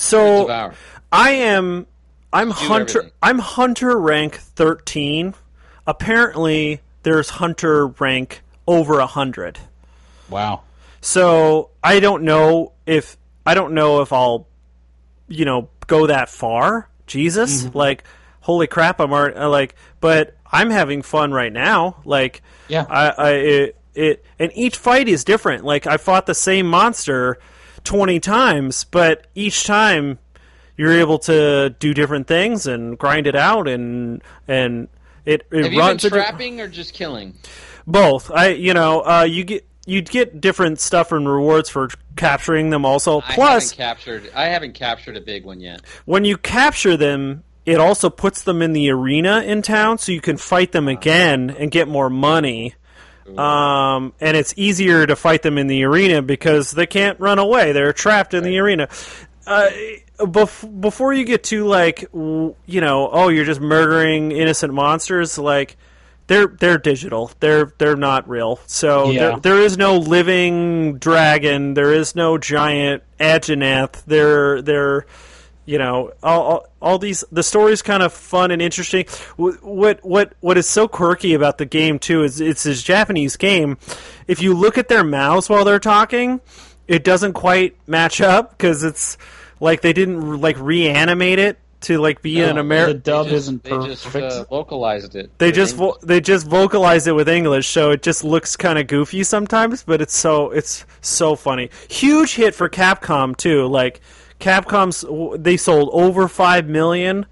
Hunter rank 13. Apparently, there's Hunter rank over 100. Wow. So I don't know if I'll, go that far. Jesus, like, holy crap! I'm already but I'm having fun right now. Like, yeah, and each fight is different. Like, I fought the same monster 20 times, but each time you're able to do different things and grind it out, and it Have runs. You been trapping or just killing? Both. You'd get different stuff and rewards for capturing them also. Plus, I haven't captured a big one yet. When you capture them, it also puts them in the arena in town, so you can fight them again and get more money. And it's easier to fight them in the arena because they can't run away. They're trapped in the arena. before you get to like you're just murdering innocent monsters, like they're digital. They're not real. So there is no living dragon. There is no giant Ageneth. They're all these. The story's kind of fun and interesting. What is so quirky about the game too is it's this Japanese game. If you look at their mouths while they're talking, it doesn't quite match up because it's like they didn't like reanimate it to like be an American. The dub isn't perfect. They just vocalized it. They just vocalized it with English, so it just looks kind of goofy sometimes. But it's so funny. Huge hit for Capcom too. Like Capcom's, they sold over 5 million.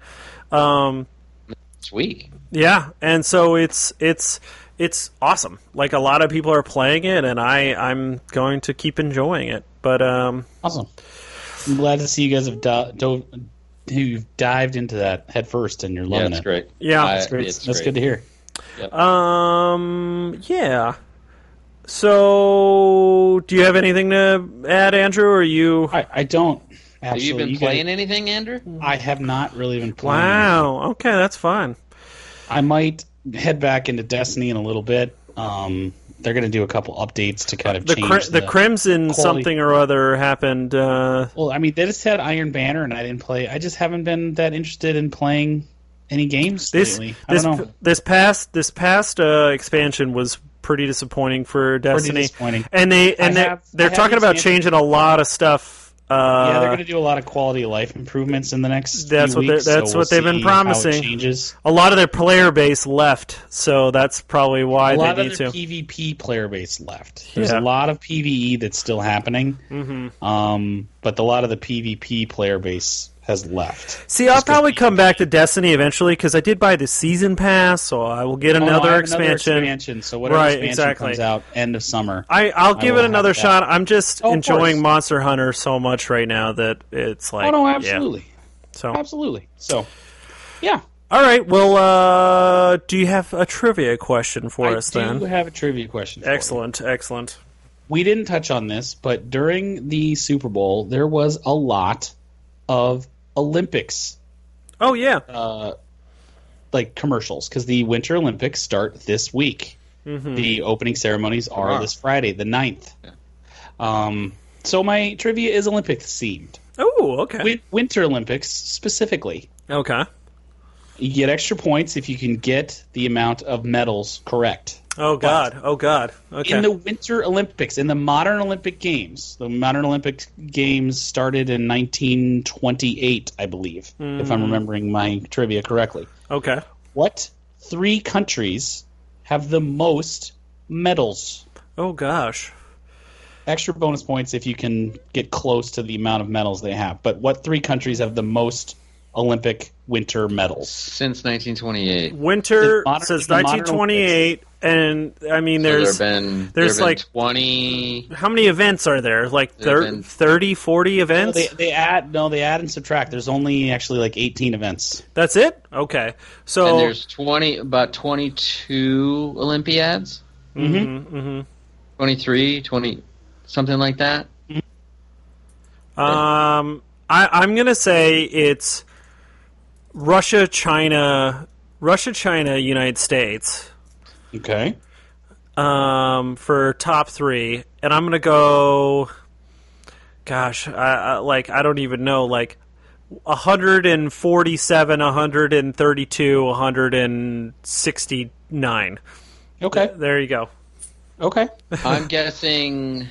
Sweet. Yeah, and so it's awesome. Like a lot of people are playing it, and I'm going to keep enjoying it. But awesome. I'm glad to see you guys have you've dived into that head first, and you're loving it. That's great. Yeah, that's great. That's good to hear. Yep. Yeah. So, do you have anything to add, Andrew? Or you? I don't. Have you been playing anything, Andrew? I have not really been playing. Wow. Anything. Okay, that's fine. I might head back into Destiny in a little bit. They're going to do a couple updates to kind of change the Crimson quality. Something or other happened. Well, I mean, they just had Iron Banner, and I didn't play. I just haven't been that interested in playing any games lately. I don't know. This past expansion was pretty disappointing for Destiny. Pretty disappointing. And they're talking about changing a lot of stuff. They're going to do a lot of quality of life improvements in the next few weeks. That's what they've been promising. How it changes. A lot of their player base left, so that's probably why they need to. A lot of their PvP player base left. There's a lot of PvE that's still happening, but a lot of the PvP player base has left. See, I'll probably come back to Destiny eventually because I did buy the season pass, so I will get another expansion. So whatever expansion comes out end of summer, I'll give it another shot. I'm just enjoying Monster Hunter so much right now that it's like absolutely. Yeah. Absolutely. So yeah. All right. Well, do you have a trivia question for us then? I do have a trivia question. Excellent. We didn't touch on this, but during the Super Bowl, there was a lot of Olympics. Oh yeah. Like commercials, because the Winter Olympics start this week. The opening ceremonies are this Friday, the 9th. Yeah. So my trivia is Olympics themed. Oh, okay. Winter Olympics specifically. Okay. You get extra points if you can get the amount of medals correct. Oh God! Okay. In the Winter Olympics, in the modern Olympic Games, the modern Olympic Games started in 1928, I believe, if I'm remembering my trivia correctly. Okay. What 3 countries have the most medals? Oh gosh. Extra bonus points if you can get close to the amount of medals they have. But what 3 countries have the most Olympic winter medals? Since 1928. Since 1928. And I mean, there's been like 20. How many events are there? Like 30, 40 events? They add and subtract. There's only actually like 18 events. That's it? Okay. So and there's about 22 Olympiads. 23, 20, something like that. I'm gonna say it's Russia, China, United States. Okay. For top 3, and I'm gonna go. Gosh, I don't even know. Like 147, 132, 169. Okay. There you go. Okay. I'm guessing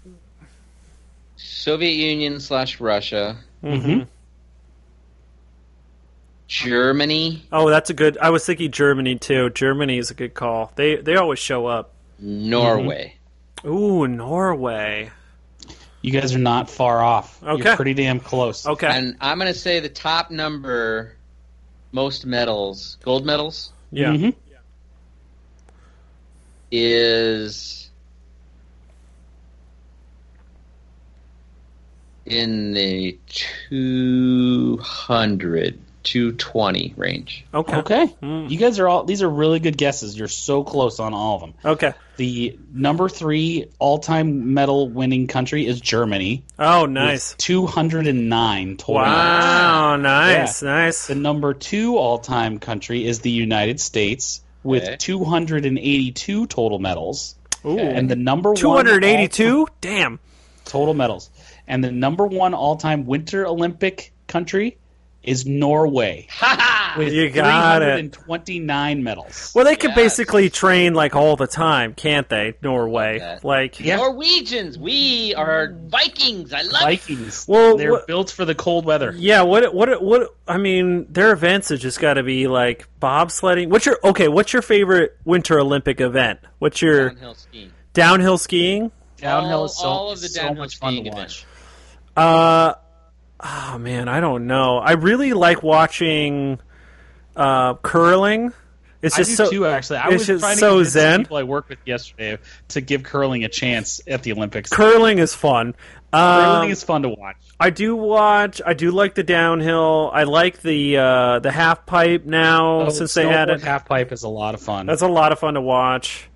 Soviet Union / Russia. Germany. Oh, that's a good. I was thinking Germany too. Germany is a good call. They always show up. Norway. Ooh, Norway. You guys are not far off. Okay. You're pretty damn close. Okay. And I'm going to say the top number, most medals, gold medals. Yeah. Is in the 200 220 range. Okay. You guys these are really good guesses. You're so close on all of them. Okay. The number 3 all-time medal winning country is Germany. Oh, nice. 209 total. Wow, nice, nice. The number 2 all-time country is the United States with 282 total medals. Ooh. And the number 282? Damn. Total medals. And the number 1 all-time Winter Olympic country is Norway. With You got 329 medals. Well, they could basically train like all the time, can't they? Norway, like Norwegians, we are Vikings. I love Vikings. Well, they're built for the cold weather. Yeah. What? I mean, their events have just got to be like bobsledding. What's your favorite Winter Olympic event? What's your downhill skiing? Downhill skiing. Downhill is all of the so downhill much fun to skiing watch. Oh man, I don't know. I really like watching curling. It's just I do too, actually. I was just trying to so convince zen. the people I worked with yesterday to give curling a chance at the Olympics. Curling is fun. Curling is fun to watch. I do like the downhill. I like the half pipe now since they had it. Half pipe is a lot of fun. That's a lot of fun to watch.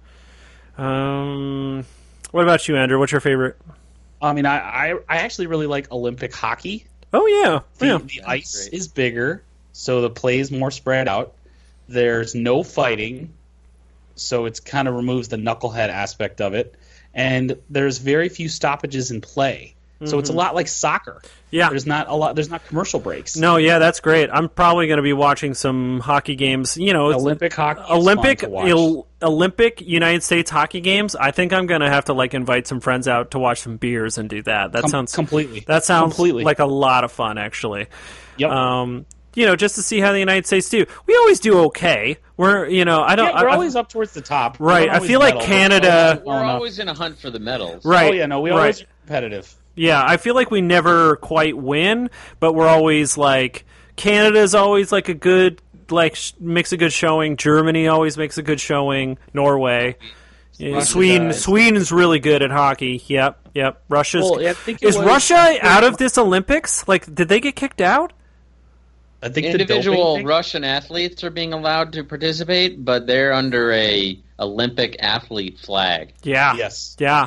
What about you, Andrew? What's your favorite? I mean, I actually really like Olympic hockey. Oh yeah, The ice is bigger, so the play is more spread out. There's no fighting, so it kind of removes the knucklehead aspect of it. And there's very few stoppages in play, so it's a lot like soccer. Yeah, there's not commercial breaks. No, yeah, that's great. I'm probably going to be watching some hockey games. You know, Olympic hockey, Olympic United States hockey games. I think I'm going to have to like invite some friends out to watch some beers and do that. That sounds completely. That sounds like a lot of fun, actually. Yep. You know, just to see how the United States do. We always do okay. We're always up towards the top. Right. I feel like Canada. We're always in a hunt for the medals. Right. Oh yeah, no, we always are competitive. Yeah, I feel like we never quite win, but we're always like Canada's always like a good makes a good showing. Germany always makes a good showing. Norway, Sweden's really good at hockey. Yep. Russia's Russia out of this Olympics? Like, did they get kicked out? I think individual Russian athletes are being allowed to participate, but they're under a Olympic athlete flag. Yeah. Yes. Yeah.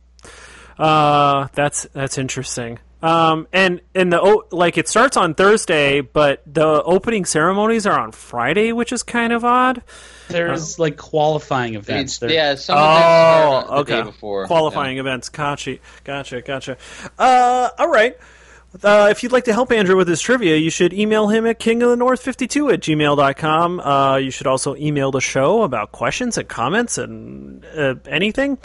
That's interesting. And it starts on Thursday, but the opening ceremonies are on Friday, which is kind of odd. There's like qualifying events. Some events start the day before. Qualifying events. Gotcha. All right. If you'd like to help Andrew with his trivia, you should email him at kingofthenorth52@gmail.com. You should also email the show about questions and comments and anything.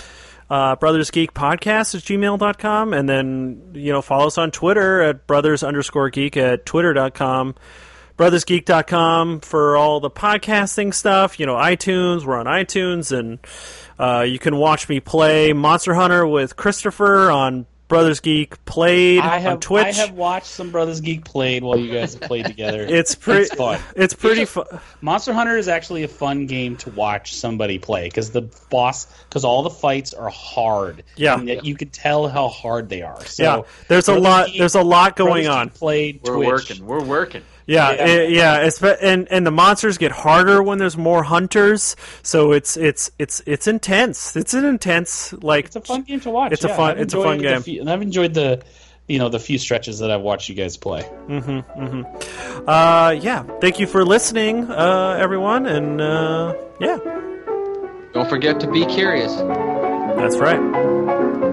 brothersgeekpodcast@gmail.com, and then follow us on Twitter at brothers_geek at twitter.com, brothersgeek.com for all the podcasting stuff. iTunes, we're on iTunes, and you can watch me play Monster Hunter with Christopher on Brothers Geek Played on Twitch. I have watched some Brothers Geek Played while you guys have played together. It's fun. It's pretty fun. Monster Hunter is actually a fun game to watch somebody play because all the fights are hard. Yeah, and you can tell how hard they are. So there's a lot going on. Played. We're working. Yeah. And the monsters get harder when there's more hunters, so it's intense. It's an intense It's a fun game to watch. It's a fun game. And I've enjoyed the few stretches that I've watched you guys play. Thank you for listening, everyone, and Don't forget to be curious. That's right.